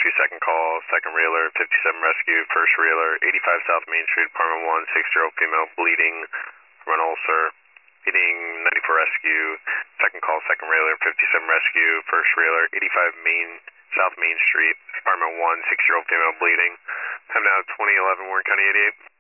Rescue, second call, second Reeler, 57 Rescue, first Reeler, 85 South Main Street, apartment 1, 6-year-old female, bleeding from an ulcer. Hitting 94 Rescue, second call, second Reeler, 57 Rescue, first Reeler, 85 South Main Street, apartment 1, 6-year-old female, bleeding. Time now 2011 Warren County 88.